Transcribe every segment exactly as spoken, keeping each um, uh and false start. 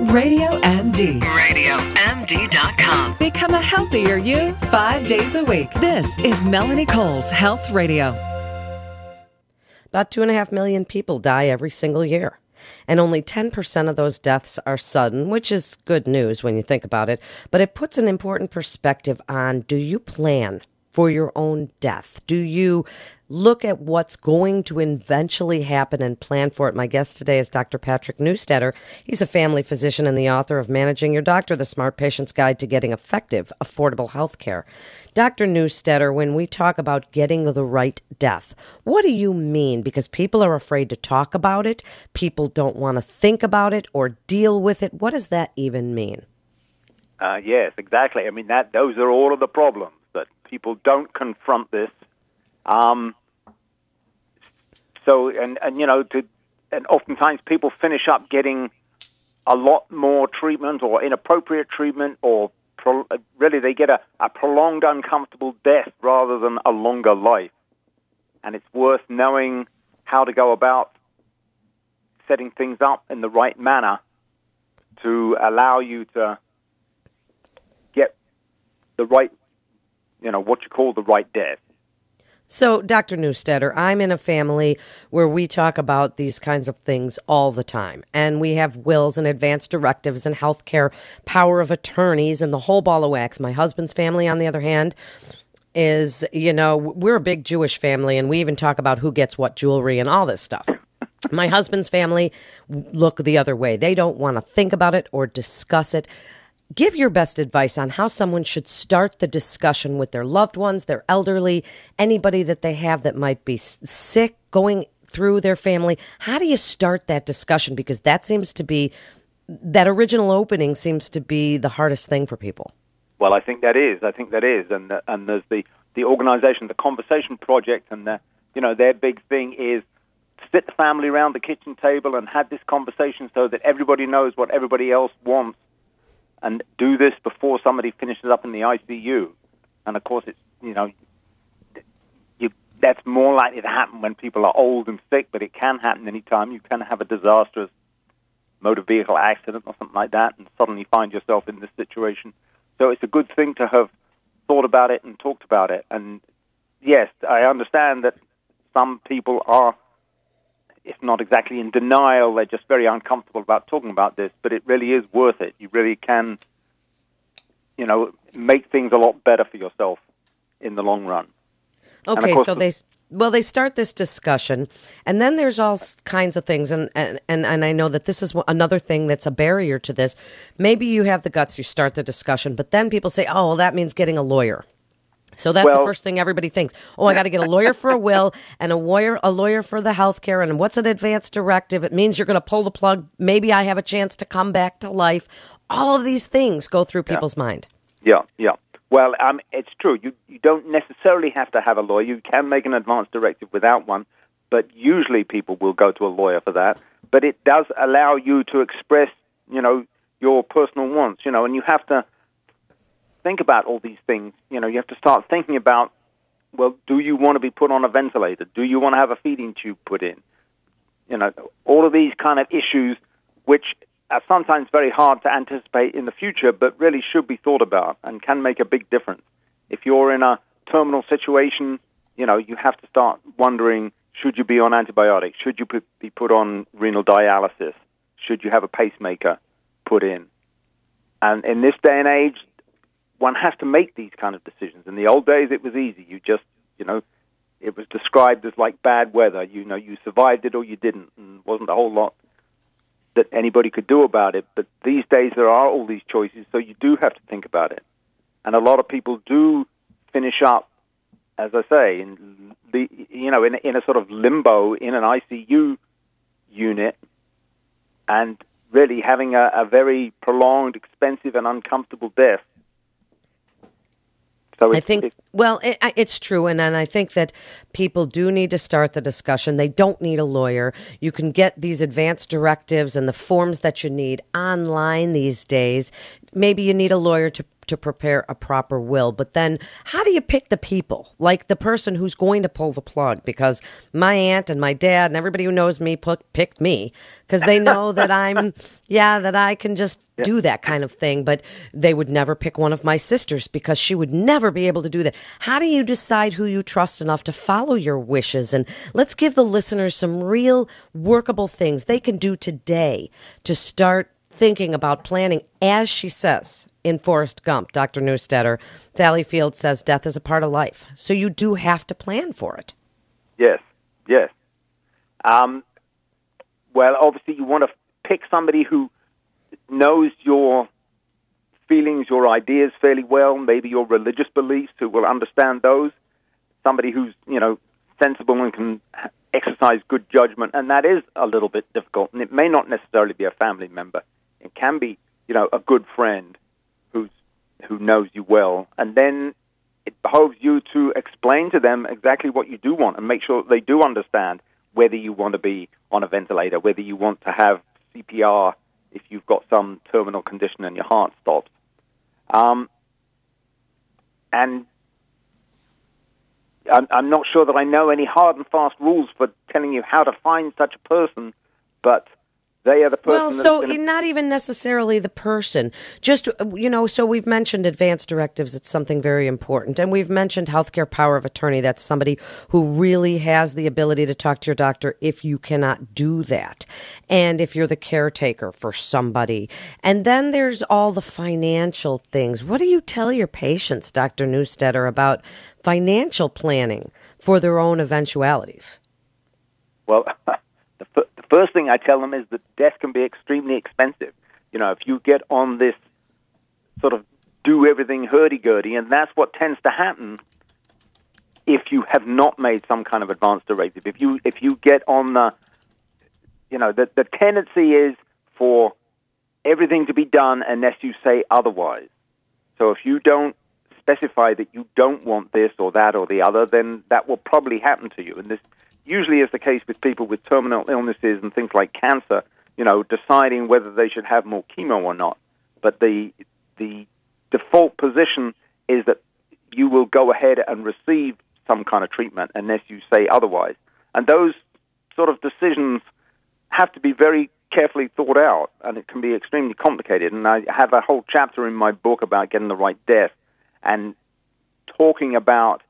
Radio M D. radio m d dot com. Become a healthier you five days a week. This is Melanie Cole's Health Radio. About two and a half million people die every single year. And only ten percent of those deaths are sudden, which is good news when you think about it. But it puts an important perspective on, do you plan for your own death? Do you look at what's going to eventually happen and plan for it? My guest today is Doctor Patrick Neustaedter. He's a family physician and the author of Managing Your Doctor, the Smart Patient's Guide to Getting Effective, Affordable Health Care. Doctor Neustaedter, when we talk about getting the right death, what do you mean? Because people are afraid to talk about it. People don't want to think about it or deal with it. What does that even mean? Uh, yes, exactly. I mean, that those are all of the problems, that people don't confront this. Um, so, and, and you know, to, and oftentimes people finish up getting a lot more treatment or inappropriate treatment, or pro, really they get a, a prolonged, uncomfortable death rather than a longer life. And it's worth knowing how to go about setting things up in the right manner to allow you to get the right, you know, what you call the right death. So, Doctor Neustaedter, I'm in a family where we talk about these kinds of things all the time. And we have wills and advance directives and healthcare power of attorneys and the whole ball of wax. My husband's family, on the other hand, is, you know, we're a big Jewish family, and we even talk about who gets what jewelry and all this stuff. My husband's family look the other way. They don't want to think about it or discuss it. Give your best advice on how someone should start the discussion with their loved ones, their elderly, anybody that they have that might be sick, going through their family. How do you start that discussion? Because that seems to be, that original opening seems to be the hardest thing for people. Well, I think that is. I think that is. And the, and there's the, the organization, the Conversation Project, and the, you know, their big thing is sit the family around the kitchen table and have this conversation so that everybody knows what everybody else wants. And do this before somebody finishes up in the I C U. And, of course, it's, you know, you, that's more likely to happen when people are old and sick, but it can happen anytime. You can have a disastrous motor vehicle accident or something like that and suddenly find yourself in this situation. So it's a good thing to have thought about it and talked about it. And, yes, I understand that some people are, if not exactly in denial, they're just very uncomfortable about talking about this, but it really is worth it. You really can, you know, make things a lot better for yourself in the long run. Okay, so they, well, they start this discussion, and then there's all kinds of things, and, and, and, and I know that this is another thing that's a barrier to this. Maybe you have the guts, you start the discussion, but then people say, oh, well, that means getting a lawyer. So that's well, the first thing everybody thinks. Oh, I got to get a lawyer for a will and a lawyer, a lawyer for the health care. And what's an advance directive? It means you're going to pull the plug. Maybe I have a chance to come back to life. All of these things go through people's yeah. mind. Yeah, yeah. Well, um, it's true. You you don't necessarily have to have a lawyer. You can make an advance directive without one, but usually people will go to a lawyer for that. But it does allow you to express, you know, your personal wants, you know, and you have to think about all these things. You know, you have to start thinking about, well, do you want to be put on a ventilator? Do you want to have a feeding tube put in? You know, all of these kind of issues, which are sometimes very hard to anticipate in the future, but really should be thought about and can make a big difference. If you're in a terminal situation, you know, you have to start wondering, should you be on antibiotics? Should you be put on renal dialysis? Should you have a pacemaker put in? And in this day and age, one has to make these kind of decisions. In the old days, it was easy. You just, you know, it was described as like bad weather. You know, you survived it or you didn't, and wasn't a whole lot that anybody could do about it. But these days, there are all these choices, so you do have to think about it. And a lot of people do finish up, as I say, in the, you know, in, in a sort of limbo in an I C U unit, and really having a, a very prolonged, expensive, and uncomfortable death. So I think, well, it, it's true, and, and I think that people do need to start the discussion. They don't need a lawyer. You can get these advance directives and the forms that you need online these days. Maybe you need a lawyer to to prepare a proper will. But then how do you pick the people? Like the person who's going to pull the plug? Because my aunt and my dad and everybody who knows me put, picked me because they know that I'm, yeah, that I can just yeah. do that kind of thing. But they would never pick one of my sisters because she would never be able to do that. How do you decide who you trust enough to follow your wishes? And let's give the listeners some real workable things they can do today to start thinking about planning. As she says in Forrest Gump, Doctor Neustetter, Sally Field says death is a part of life. So you do have to plan for it. Yes, yes. Um, well, obviously you want to pick somebody who knows your feelings, your ideas fairly well, maybe your religious beliefs, who will understand those. Somebody who's, you know, sensible and can exercise good judgment, and that is a little bit difficult. And it may not necessarily be a family member. It can be, you know, a good friend who's who knows you well. And then it behoves you to explain to them exactly what you do want and make sure that they do understand whether you want to be on a ventilator, whether you want to have C P R if you've got some terminal condition and your heart stops. Um, and I'm, I'm not sure that I know any hard and fast rules for telling you how to find such a person, but they are the person. Well, so gonna... not even necessarily the person. Just, you know, so we've mentioned advance directives. It's something very important. And we've mentioned healthcare power of attorney. That's somebody who really has the ability to talk to your doctor if you cannot do that. And if you're the caretaker for somebody. And then there's all the financial things. What do you tell your patients, Doctor Neustetter, about financial planning for their own eventualities? Well, the, f- the first thing I tell them is that death can be extremely expensive. You know, if you get on this sort of do everything hurdy-gurdy, and that's what tends to happen if you have not made some kind of advance directive. If you if you get on the, you know, the, the tendency is for everything to be done unless you say otherwise. So if you don't specify that you don't want this or that or the other, then that will probably happen to you. And this usually is the case with people with terminal illnesses and things like cancer, you know, deciding whether they should have more chemo or not. But the the default position is that you will go ahead and receive some kind of treatment unless you say otherwise. And those sort of decisions have to be very carefully thought out, and it can be extremely complicated. And I have a whole chapter in my book about getting the right death and talking about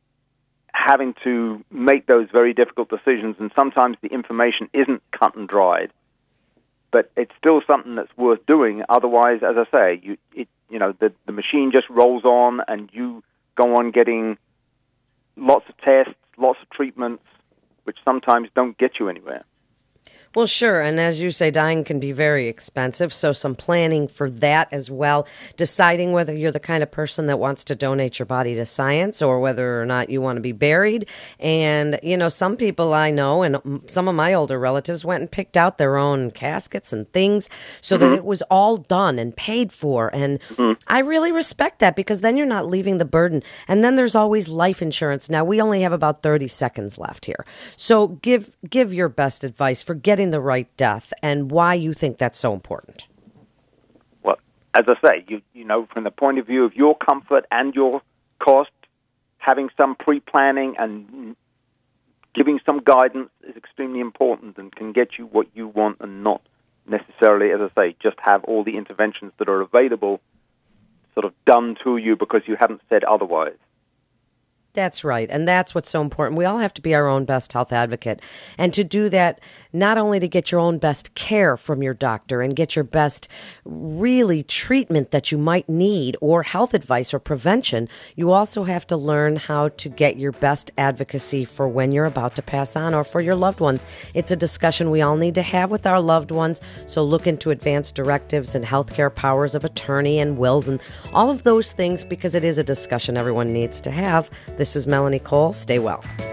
having to make those very difficult decisions, and sometimes the information isn't cut and dried, but it's still something that's worth doing. Otherwise, as I say, you it, you know the the machine just rolls on, and you go on getting lots of tests, lots of treatments, which sometimes don't get you anywhere. Well, sure. And as you say, dying can be very expensive. So some planning for that as well. Deciding whether you're the kind of person that wants to donate your body to science or whether or not you want to be buried. And, you know, some people I know and some of my older relatives went and picked out their own caskets and things so mm-hmm. that it was all done and paid for. And mm-hmm. I really respect that because then you're not leaving the burden. And then there's always life insurance. Now, we only have about thirty seconds left here. So give give your best advice for getting the right death and why you think that's so important. Well, as I say, you you know, from the point of view of your comfort and your cost, having some pre-planning and giving some guidance is extremely important and can get you what you want and not necessarily, as I say, just have all the interventions that are available sort of done to you because you haven't said otherwise. That's right. And that's what's so important. We all have to be our own best health advocate. And to do that, not only to get your own best care from your doctor and get your best really treatment that you might need or health advice or prevention, you also have to learn how to get your best advocacy for when you're about to pass on or for your loved ones. It's a discussion we all need to have with our loved ones. So look into advanced directives and healthcare powers of attorney and wills and all of those things because it is a discussion everyone needs to have. This is Melanie Cole. Stay well.